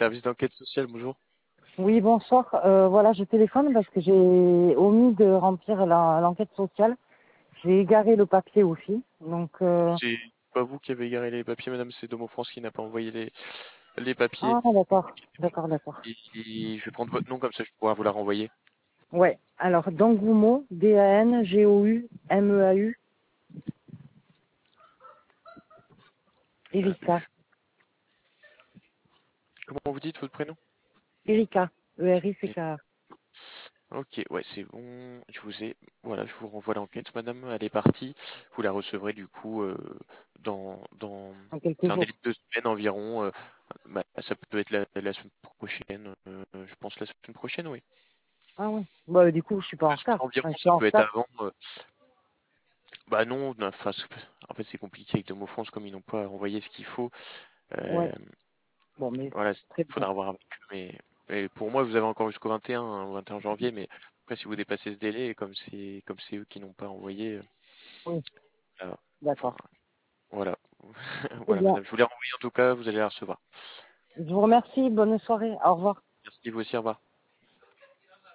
service d'enquête sociale, bonjour. Oui, bonsoir. Voilà, je téléphone parce que j'ai omis de remplir l'enquête sociale. J'ai égaré le papier aussi. Donc, C'est pas vous qui avez égaré les papiers, madame, c'est Domo France qui n'a pas envoyé les papiers. ah, d'accord, d'accord, d'accord. Et je vais prendre votre nom, comme ça je pourrai vous la renvoyer. Ouais. Alors, Dangoumo, Dangoumeu, Erika. Comment vous dites votre prénom? Erika. Et- E-R-I-C-K. Ok, ouais, c'est bon. Voilà, je vous renvoie l'enquête, madame. Elle est partie. Vous la recevrez du coup dans En quelques c'est un délai jours. de 2 semaines environ. Ça peut être la semaine prochaine. Je pense la semaine prochaine, oui. Ah oui. Bah, du coup, je suis pas en 2 semaines retard. environ, Enfin, je suis ça en peut être retard. avant. Bah non, enfin, en fait c'est compliqué avec Domo France comme ils n'ont pas envoyé ce qu'il faut. Ouais. Euh, Bon, mais voilà, très il bien. faudra voir avec eux. Mais pour moi, vous avez encore jusqu'au 21, hein, 21 janvier. Mais après, si vous dépassez ce délai, et comme c'est eux qui n'ont pas envoyé, Oui, là, enfin d'accord. voilà, Très voilà, bien. madame. Je vous l'ai renvoyé en tout cas. Vous allez la recevoir. Je vous remercie. Bonne soirée. Au revoir. Merci vous aussi. Au revoir.